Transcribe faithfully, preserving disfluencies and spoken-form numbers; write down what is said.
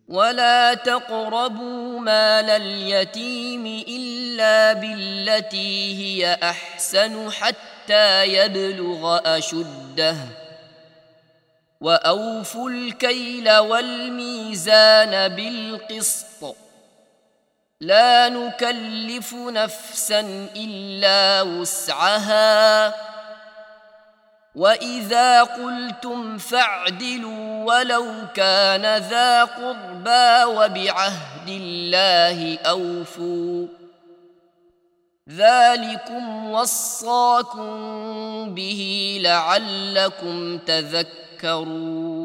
ولا تقربوا مال اليتيم إلا بالتي هي أحسن حتى يبلغ أشده وأوفوا الكيل والميزان بالقسط لا نكلف نفسا إلا وسعها وإذا قلتم فاعدلوا ولو كان ذا قربى وبعهد الله أوفوا ذلكم وصاكم به لعلكم تذكرون